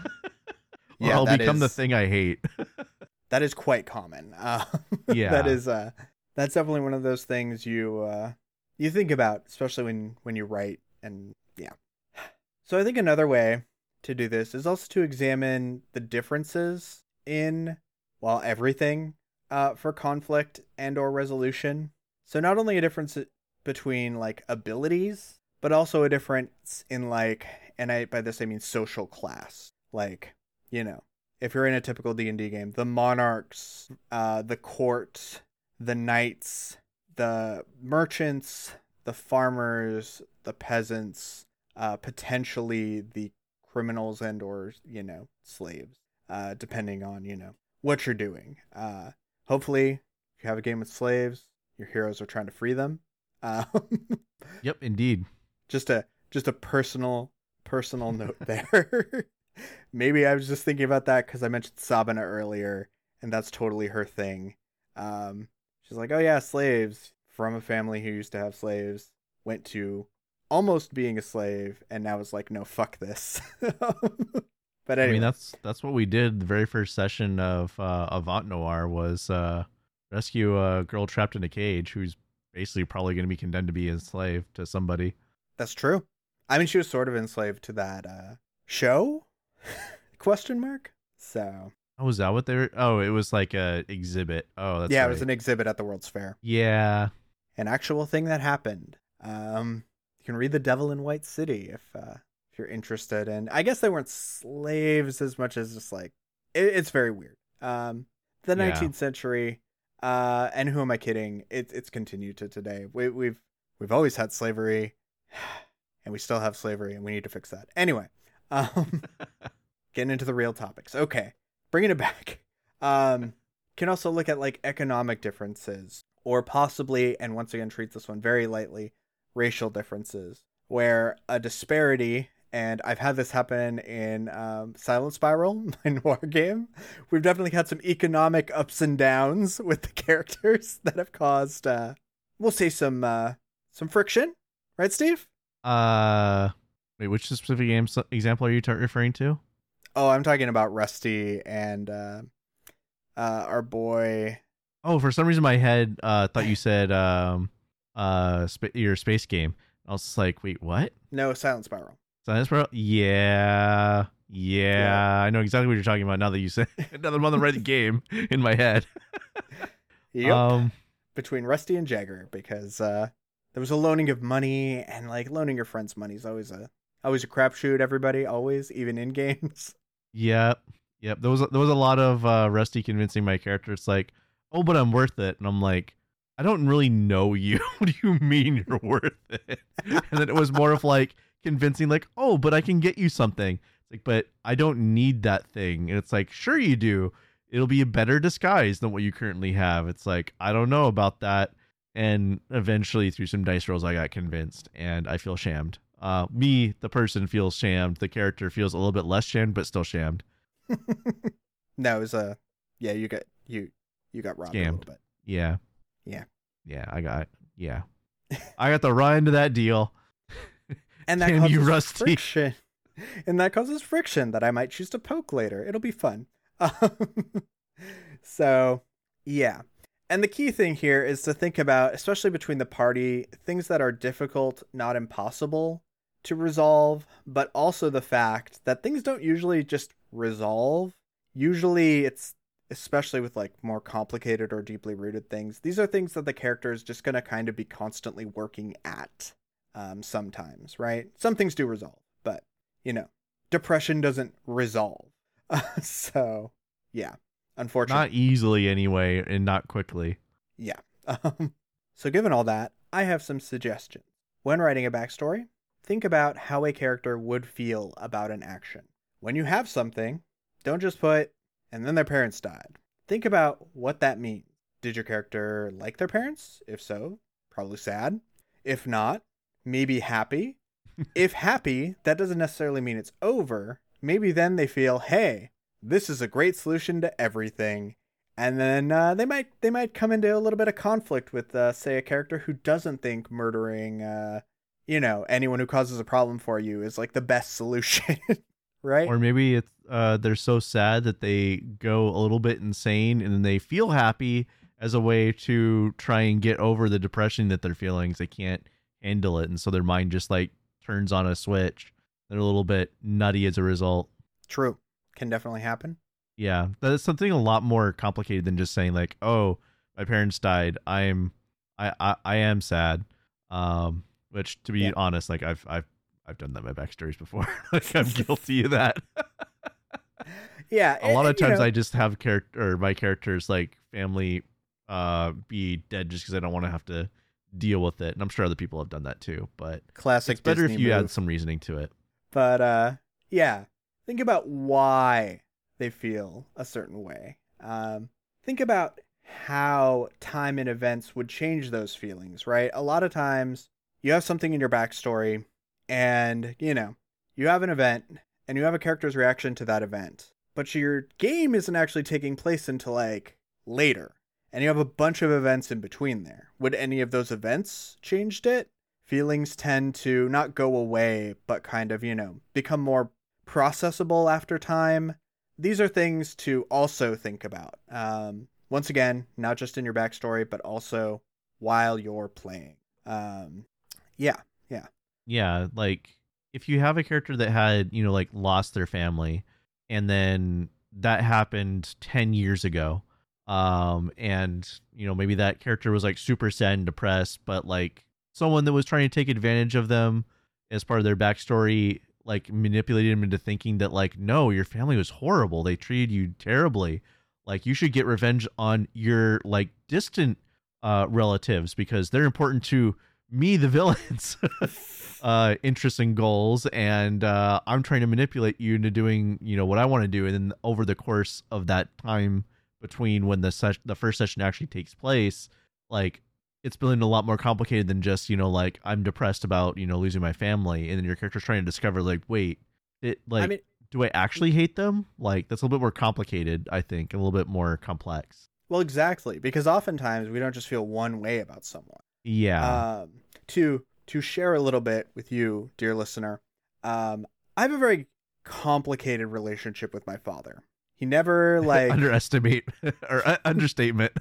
Or yeah, I'll that become is, the thing I hate. that is quite common. Uh, Yeah. that is uh, that's definitely one of those things you uh, you think about, especially when when you write. And yeah, so I think another way to do this is also to examine the differences in, well, everything uh, for conflict and or resolution. So not only a difference between like abilities, but also a difference in like, and I by this I mean social class. Like, you know, if you're in a typical D and D game, the monarchs, uh, the court, the knights, the merchants, the farmers, the peasants, uh, potentially the criminals and or, you know, slaves, uh, depending on, you know, what you're doing. Uh, hopefully, if you have a game with slaves, your heroes are trying to free them. Um, Yep, indeed. just a just a personal personal note there. Maybe I was just thinking about that because I mentioned Sabina earlier, and that's totally her thing. Um, she's like, oh yeah, slaves, from a family who used to have slaves, went to almost being a slave, and now is like, no, fuck this. But anyway, I mean, that's that's what we did. The very first session of uh, Avant Noir was uh, rescue a girl trapped in a cage who's basically probably going to be condemned to be enslaved to somebody. that's true. I mean, she was sort of enslaved to that uh, show? Question mark. So Oh, was that what they were? Oh, it was like a exhibit. Oh, that's yeah, right. it was an exhibit at the World's Fair. Yeah. An actual thing that happened. Um, you can read The Devil in White City if uh, if you're interested. And I guess they weren't slaves as much as just like it, it's very weird. Um, the Yeah. nineteenth century. Uh, and who am I kidding? It, it's continued to today. We, we've we've always had slavery, and we still have slavery, and we need to fix that. Anyway, um, getting into the real topics. Okay, bringing it back. Um, can also look at like economic differences, or possibly, and once again treat this one very lightly, racial differences, where a disparity. And I've had this happen in um, Silent Spiral, my noir game. We've definitely had some economic ups and downs with the characters that have caused, uh, we'll say, some uh, some friction. Right, Steve? Uh, wait, which specific game s- example are you t- referring to? Oh, I'm talking about Rusty and uh, uh, our boy. Oh, for some reason my head uh thought you said um uh sp- your space game. I was just like, wait, what? No, Silent Spiral. Science Pro? Yeah, yeah, Yeah. I know exactly what you're talking about now that you said. Now that I'm on the right game in my head. Yep. Um, Between Rusty and Jagger, because uh, there was a loaning of money, and like loaning your friends money is always a always a crapshoot. Everybody always, even in games. yep, yep. There was there was a lot of uh, Rusty convincing my character. It's like, oh, but I'm worth it, and I'm like, I don't really know you. What do you mean you're worth it? And then it was more of like convincing, like, oh, but I can get you something. It's like, but I don't need that thing. And it's like, sure you do. It'll be a better disguise than what you currently have. It's like, I don't know about that. And eventually, through some dice rolls, I got convinced, and I feel shamed. Uh, me, the person, feels shamed. The character feels a little bit less shamed, but still shamed. No, it was a yeah. You got you you got robbed a little Scammed. bit. Yeah. Yeah. Yeah, I got, yeah. I got the run to that deal. And that Damn causes you, Rusty. friction. And that causes friction that I might choose to poke later. It'll be fun. Um, so, yeah. And the key thing here is to think about, especially between the party, things that are difficult, not impossible to resolve, but also the fact that things don't usually just resolve. Usually it's, especially with like more complicated or deeply rooted things, these are things that the character is just going to kind of be constantly working at. Um, sometimes, right? Some things do resolve, but, you know, depression doesn't resolve. Uh, so, yeah, unfortunately. Not easily, anyway, and not quickly. Yeah. Um, so given all that, I have some suggestions. When writing a backstory, think about how a character would feel about an action. When you have something, don't just put, and then their parents died. Think about what that means. Did your character like their parents? If so, probably sad. If not, maybe happy. If happy, that doesn't necessarily mean it's over. Maybe then they feel, hey, this is a great solution to everything. And then uh, they might they might come into a little bit of conflict with, uh, say, a character who doesn't think murdering, uh, you know, anyone who causes a problem for you is like the best solution, right? Or maybe it's uh, they're so sad that they go a little bit insane, and then they feel happy as a way to try and get over the depression that they're feeling. 'Cause they can't handle it, and so their mind just like turns on a switch. They're a little bit nutty as a result. True. Can definitely happen. Yeah, that's something a lot more complicated than just saying like, "Oh, my parents died. I'm, I, I, I am sad." Um, which, to be Yeah. honest, like I've, I've, I've done that in my backstories before. Like I'm guilty of that. Yeah. A lot and, of times, you know, I just have character or my characters like family, uh, be dead just because I don't want to have to deal with it. And I'm sure other people have done that too. But classic it's better Disney if you move. add some reasoning to it. But uh, yeah, think about why they feel a certain way. Um, think about how time and events would change those feelings, right? A lot of times you have something in your backstory and, you know, you have an event and you have a character's reaction to that event, but your game isn't actually taking place until like later. And you have a bunch of events in between there. Would any of those events changed it? Feelings tend to not go away, but kind of, you know, become more processable after time. These are things to also think about. Um, once again, not just in your backstory, but also while you're playing. Um, yeah, yeah. Yeah, like if you have a character that had, you know, like lost their family, and then that happened ten years ago, um, and you know maybe that character was like super sad and depressed, but like someone that was trying to take advantage of them as part of their backstory, like manipulated them into thinking that like, no, your family was horrible. They treated you terribly. Like you should get revenge on your like distant uh, relatives because they're important to me, the villains, uh, interests and goals. And uh, I'm trying to manipulate you into doing, you know, what I want to do. And then over the course of that time between when the ses- the first session actually takes place, like it's been a lot more complicated than just, you know, like I'm depressed about, you know, losing my family. And then your character's trying to discover like, wait, it like, I mean, do I actually hate them? Like that's a little bit more complicated, I think, a little bit more complex. well, exactly. Because oftentimes we don't just feel one way about someone. Yeah. Um, to to share a little bit with you, dear listener, um, I have a very complicated relationship with my father. He never like underestimate or uh, understatement.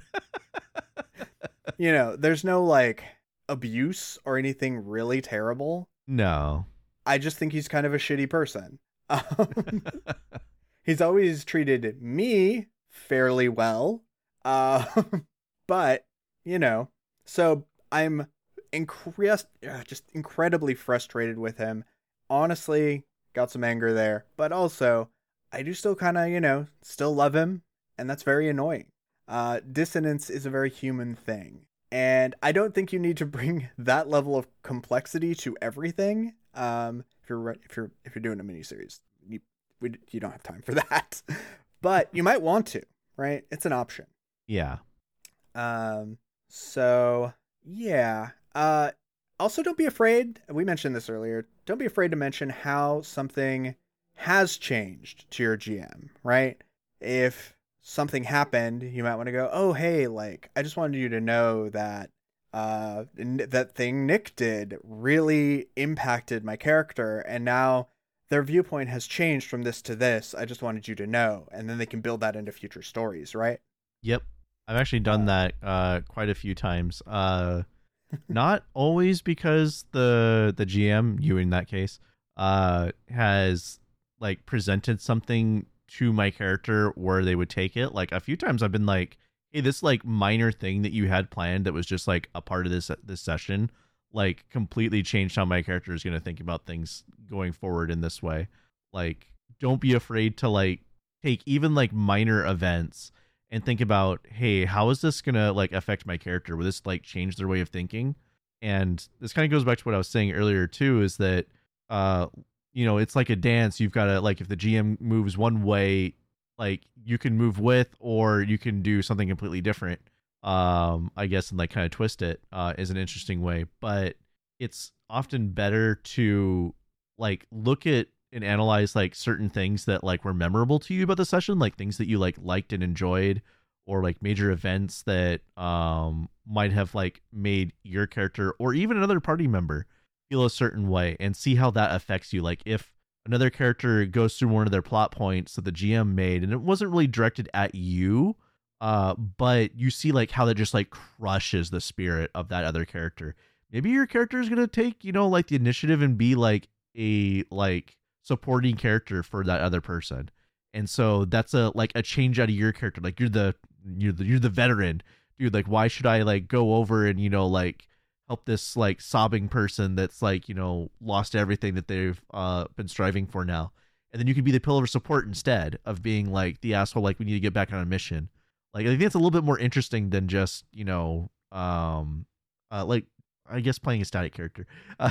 you know, there's no like abuse or anything really terrible. No. I just think he's kind of a shitty person. Um, he's always treated me fairly well. Uh, but, you know, so I'm incre- uh, just incredibly frustrated with him. Honestly, got some anger there. But also, I do still kind of, you know, still love him. And that's very annoying. Uh, dissonance is a very human thing. And I don't think you need to bring that level of complexity to everything. Um, if you're if you're if you're doing a miniseries, you we, you don't have time for that. But you might want to, right? It's an option. Yeah. Um. So yeah. Uh. Also, don't be afraid. We mentioned this earlier. Don't be afraid to mention how something has changed to your G M. Right? If something happened, you might want to go, oh, hey, like, I just wanted you to know that uh, that thing Nick did really impacted my character, and now their viewpoint has changed from this to this. I just wanted you to know, and then they can build that into future stories, right? Yep. I've actually done Uh, that uh, quite a few times. Uh, not always because the the G M, you in that case, uh, has like presented something to my character where they would take it. Like a few times I've been like, hey, this like minor thing that you had planned that was just like a part of this this session, like completely changed how my character is going to think about things going forward in this way. Like, don't be afraid to like take even like minor events and think about, hey, how is this going to like affect my character? Will this like change their way of thinking? And this kind of goes back to what I was saying earlier too, is that uh you know, it's like a dance. You've got to, like, if the G M moves one way, like, you can move with, or you can do something completely different. Um, I guess, and like kind of twist it uh, is an interesting way. But it's often better to like look at and analyze like certain things that like were memorable to you about the session, like things that you like liked and enjoyed, or like major events that um might have like made your character or even another party member feel a certain way, and see how that affects you. Like if another character goes through one of their plot points that the G M made and it wasn't really directed at you, uh but you see like how that just like crushes the spirit of that other character. Maybe your character is going to take, you know, like the initiative and be like a like supporting character for that other person. And so that's a like a change out of your character. Like you're the you're the you're the veteran. Dude, like why should I like go over and, you know, like help this like sobbing person that's like, you know, lost everything that they've uh been striving for now. And then you could be the pillar of support instead of being like the asshole, like we need to get back on a mission. Like I think it's a little bit more interesting than just, you know, um uh like I guess playing a static character. Uh,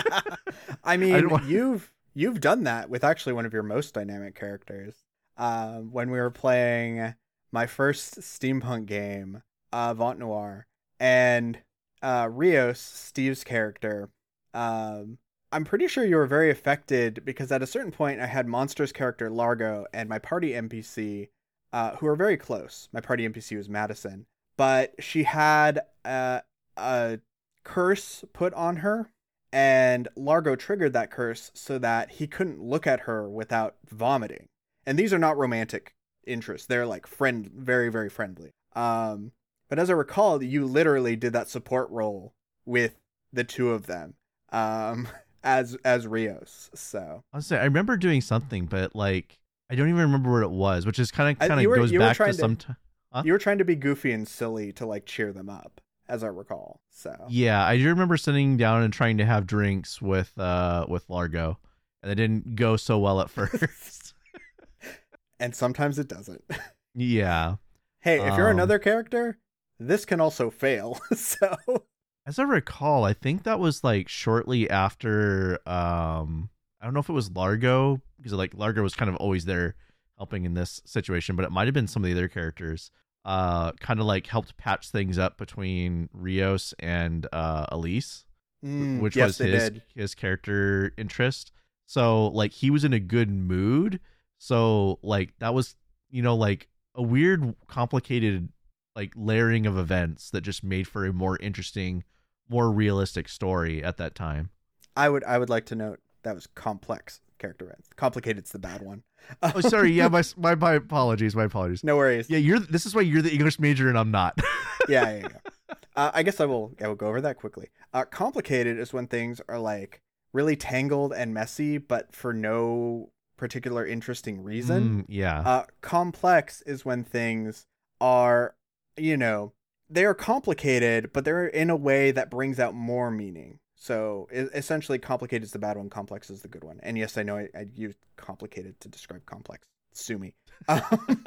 I mean, I want... you've you've done that with actually one of your most dynamic characters. Um, when we were playing my first steampunk game, uh, Vaunt Noir, and uh, Rios, Steve's character, um, I'm pretty sure you were very affected because at a certain point I had Monster's character Largo and my party N P C, uh, who were very close. My party N P C was Madison, but she had uh, a curse put on her, and Largo triggered that curse so that he couldn't look at her without vomiting. And these are not romantic interests. They're like friend, very, very friendly. Um, but as I recall, you literally did that support role with the two of them, um, as, as Rios. So Honestly, I remember doing something, but like, I don't even remember what it was, which is kind of, kind you of were, goes you were back to trying some to, time. Huh? You were trying to be goofy and silly to like cheer them up, as I recall. So yeah, I do remember sitting down and trying to have drinks with uh with Largo, and it didn't go so well at first. And sometimes it doesn't. Yeah. Hey, if you're um, another character, this can also fail. So as I recall, I think that was like shortly after um I don't know if it was Largo, because like Largo was kind of always there helping in this situation, but it might have been some of the other characters. Uh, kind of like helped patch things up between Rios and uh Elise, mm, which yes, was they his did. his character interest. So like he was in a good mood. So like that was, you know, like a weird, complicated like layering of events that just made for a more interesting, more realistic story at that time. I would I would like to note that was complex character events. Complicated's the bad one. Oh, sorry. Yeah, my, my my apologies. My apologies. No worries. Yeah, you're. This is why you're the English major and I'm not. yeah, yeah, yeah. Uh, I guess I will. I will go over that quickly. Uh, complicated is when things are like really tangled and messy, but for no particular interesting reason. Mm, yeah. Uh, complex is when things are, you know, they are complicated, but they're in a way that brings out more meaning. So essentially, complicated is the bad one, complex is the good one. And yes, I know I, I used complicated to describe complex. Sue me. Um,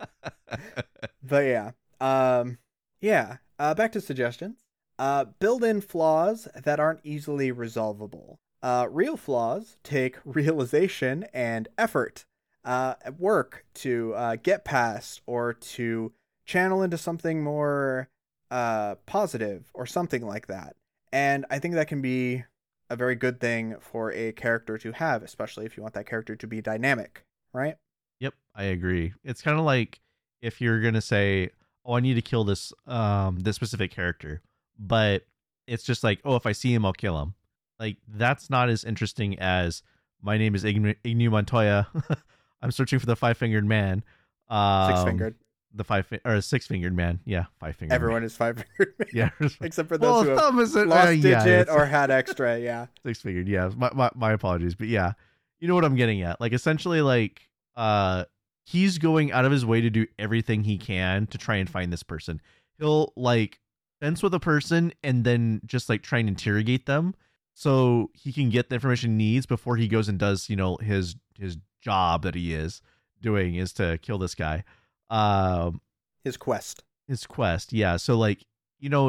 but yeah, um, yeah. Uh, back to suggestions. Uh, build in flaws that aren't easily resolvable. Uh, real flaws take realization and effort, uh, work to uh, get past or to channel into something more uh, positive or something like that. And I think that can be a very good thing for a character to have, especially if you want that character to be dynamic, right? Yep, I agree. It's kind of like if you're gonna say, "Oh, I need to kill this um this specific character," but it's just like, "Oh, if I see him, I'll kill him." Like that's not as interesting as my name is Ign- Ignu Montoya. I'm searching for the five fingered man. Um, Six fingered. The five fi- or six fingered man. Yeah, five fingered. Everyone man. Is five fingered man. Yeah, except for those well, who have thumb is a, lost uh, yeah, digit or had extra. Yeah, six fingered. Yeah, my, my my apologies, but yeah, you know what I'm getting at. Like essentially, like uh, he's going out of his way to do everything he can to try and find this person. He'll like fence with a person and then just like try and interrogate them so he can get the information he needs before he goes and does, you know, his his job that he is doing is to kill this guy. Um, his quest. His quest, yeah. So like, you know,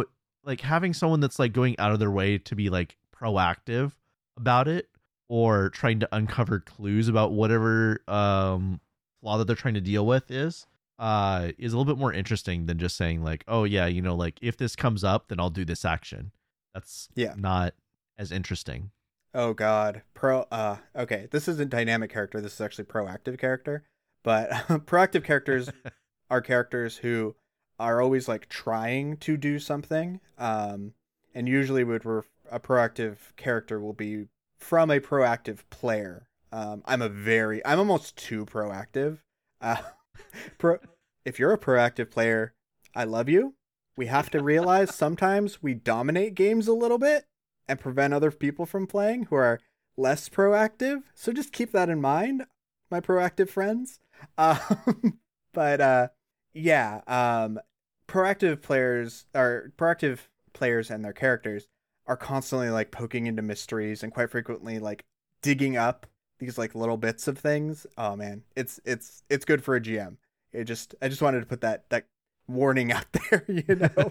like having someone that's like going out of their way to be like proactive about it, or trying to uncover clues about whatever um flaw that they're trying to deal with is uh is a little bit more interesting than just saying like, oh yeah, you know, like if this comes up, then I'll do this action. That's Yeah. not as interesting. Oh God, pro. Uh, okay, this isn't dynamic character. This is actually proactive character. But proactive characters are characters who are always like trying to do something. Um, and usually, would ref- a proactive character will be from a proactive player. Um, I'm a very, I'm almost too proactive. Uh, pro. If you're a proactive player, I love you. We have to realize sometimes we dominate games a little bit and prevent other people from playing who are less proactive. So just keep that in mind, my proactive friends. Um, but uh, yeah, um, proactive players are proactive players and their characters are constantly like poking into mysteries and quite frequently like digging up these like little bits of things. Oh man, it's it's it's good for a G M. It just I just wanted to put that that warning out there, you know.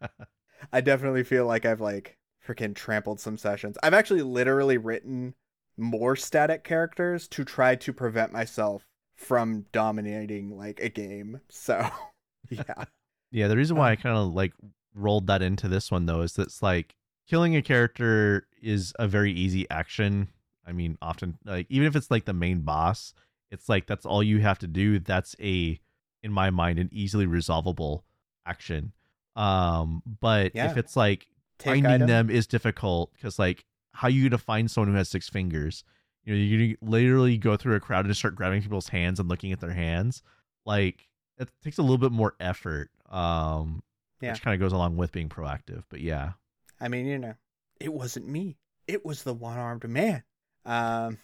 I definitely feel like I've like freaking trampled some sessions. I've actually literally written more static characters to try to prevent myself from dominating like a game. So yeah. Yeah, the reason why I kind of like rolled that into this one though is that it's like killing a character is a very easy action. I mean, often like even if it's like the main boss, it's like that's all you have to do. That's a, in my mind, an easily resolvable action. Um, but Yeah. if it's like Take finding item. them is difficult because like how you gonna find someone who has six fingers? You know, you literally go through a crowd and just start grabbing people's hands and looking at their hands. Like it takes a little bit more effort. Um, Yeah. which kind of goes along with being proactive. But yeah, I mean, you know, it wasn't me. It was the one-armed man. Um,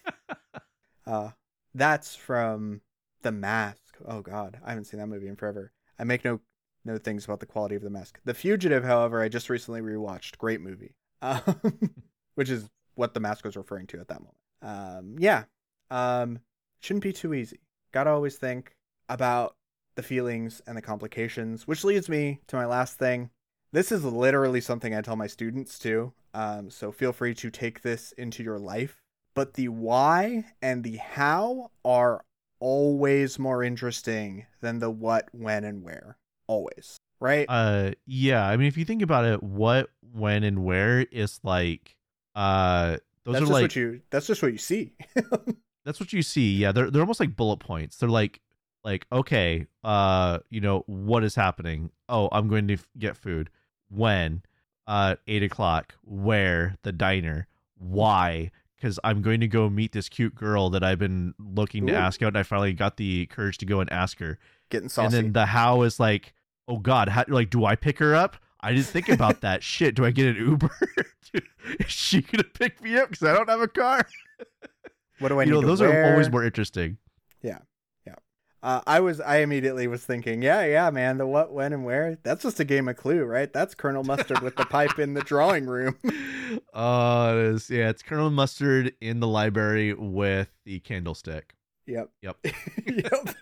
uh, that's from The Mask. Oh God, I haven't seen that movie in forever. I make no no things about the quality of The Mask. The Fugitive, however, I just recently rewatched. Great movie. Um, which is what The Mask was referring to at that moment. Um, yeah. Um, shouldn't be too easy. Gotta always think about the feelings and the complications, which leads me to my last thing. This is literally something I tell my students too. Um, so feel free to take this into your life. But the why and the how are always more interesting than the what, when, and where. Always. Right? uh, yeah. I mean, if you think about it, what, when, and where is like, uh, those that's are just like what you that's just what you see. that's what you see. Yeah, they're they're almost like bullet points. They're like like okay, uh, you know what is happening? Oh, I'm going to f- get food. When? Uh, eight o'clock. Where? The diner. Why? Because I'm going to go meet this cute girl that I've been looking to Ooh. ask out, and I finally got the courage to go and ask her. Getting saucy. And then the how is like, oh God, how, like, do I pick her up? I didn't think about that. Shit, do I get an Uber? Is she gonna pick me up because I don't have a car? What do I You need know, to those wear? are always more interesting. Yeah, yeah. Uh, I was, I immediately was thinking, yeah, yeah, man, the what, when, and where. That's just a game of Clue, right? That's Colonel Mustard with the pipe in the drawing room. Oh, it is. Yeah, it's Colonel Mustard in the library with the candlestick. Yep. Yep. Yep.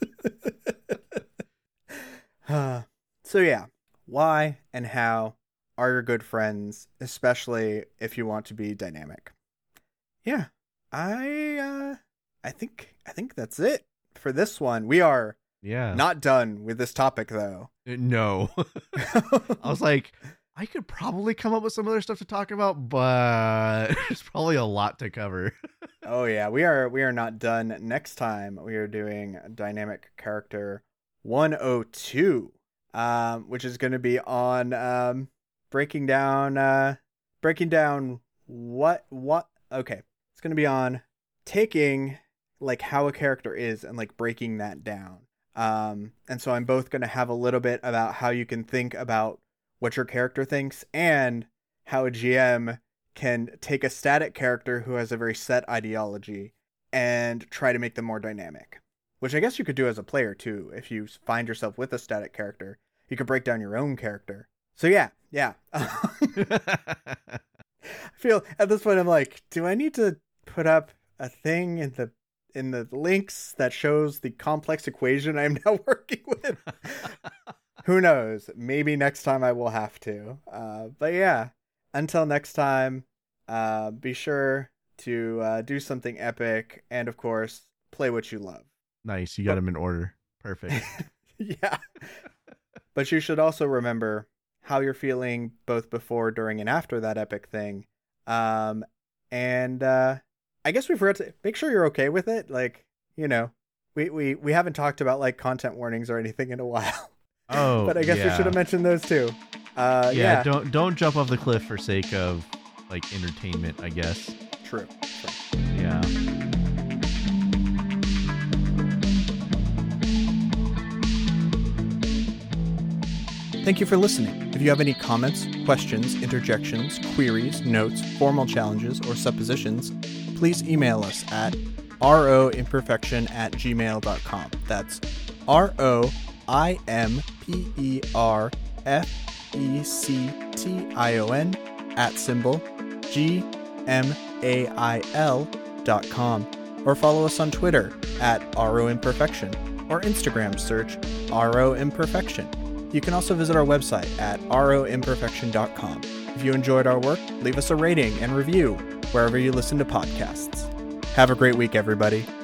Uh, so yeah, why and how are your good friends, especially if you want to be dynamic? Yeah, I, uh, I think, I think that's it for this one. We are Yeah. not done with this topic though. Uh, No. I was like, I could probably come up with some other stuff to talk about, but there's probably a lot to cover. Oh yeah, we are we are not done. Next time we are doing dynamic character one oh two, um, which is going to be on um, breaking down uh, breaking down what what. Okay, it's going to be on taking like how a character is and like breaking that down. Um, and so I'm both going to have a little bit about how you can think about what your character thinks and how a G M can take a static character who has a very set ideology and try to make them more dynamic, which I guess you could do as a player too. If you find yourself with a static character, you could break down your own character. So yeah, yeah. I feel at this point I'm like, do I need to put up a thing in the in the links that shows the complex equation I'm now working with? Who knows? Maybe next time I will have to. Uh, but yeah, until next time, uh, be sure to uh, do something epic and, of course, play what you love. Nice. You got them in order. Perfect. Yeah. But you should also remember how you're feeling both before, during, and after that epic thing. Um, and uh, I guess we forgot to make sure you're okay with it. Like, you know, we, we, we haven't talked about like content warnings or anything in a while. Oh, but I guess yeah. we should have mentioned those too. Uh, yeah, yeah, don't don't jump off the cliff for sake of like entertainment, I guess. True. True. Yeah. Thank you for listening. If you have any comments, questions, interjections, queries, notes, formal challenges, or suppositions, please email us at roimperfection at gmail dot com. That's R O I M P E R F E C T I O N at symbol G M A I L dot com. Or follow us on Twitter at roimperfection or Instagram search roimperfection. You can also visit our website at roimperfection dot com. If you enjoyed our work, leave us a rating and review wherever you listen to podcasts. Have a great week, everybody.